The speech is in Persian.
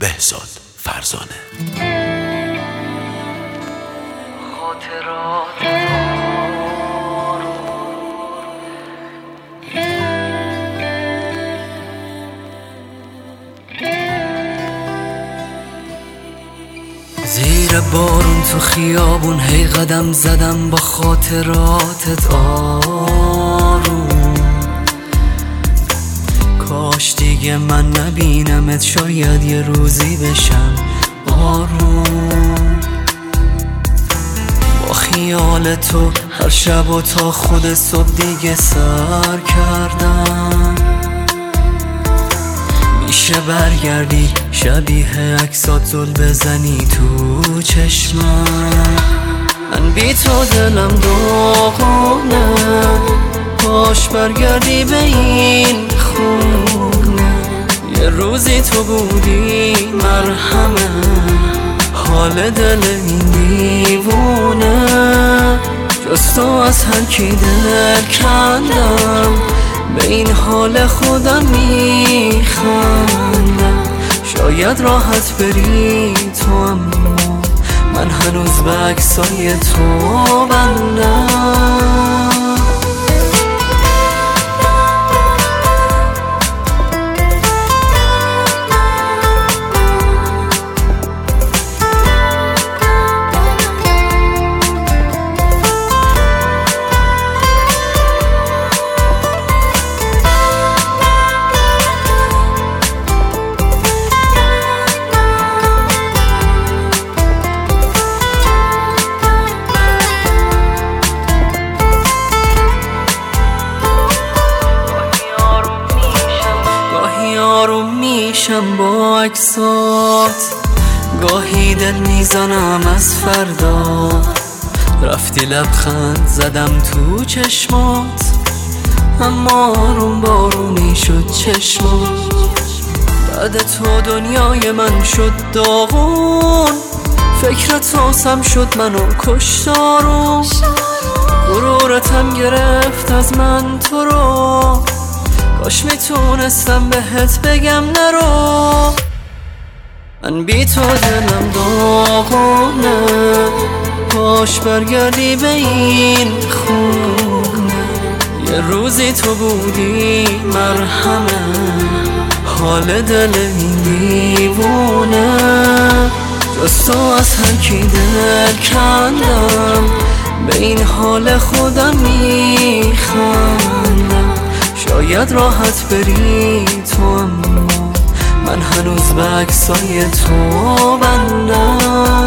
بهزاد فرزانه. زیر بارون تو خیابون هی قدم زدم با خاطراتت آروم. کاش دیگه من نبینمت، شاید یه روزی بشم آروم. با خیال تو هر شب و تا خود صبح دیگه سر کردم. میشه برگردی شبیه عکسات زل بزنی تو چشمم. من بی تو دلم داغونه، کاش برگردی به این خونه. یه روزی تو بودی مرهمه، حال دل این دیوونه. جز تو از هر کی دل کندم، به این حال خودم میخندم. شاید راحت بری تو، اما من هنوز به عکسای تو بندم. آروم میشم با عکسات، گاهی دل میزنم از فردا. رفتی لبخند زدم تو چشمات، اما آروم بارونی شد چشمات. بعد تو دنیای من شد داغون، فکر تو سم شد منو کشت آروم. غرورتم گرفت از من تو رو، کاش میتونستم بهت بگم نرو. من بی تو دلم داغونه، کاش برگردی به این خونه. یه روزی تو بودی مرهمه، حال دل این دیوونه. جز تو از هر کی دل کندم، به این حال خودم میخندم. شاید راحت بری تو، اما من هنوز به عکسای تو بندم.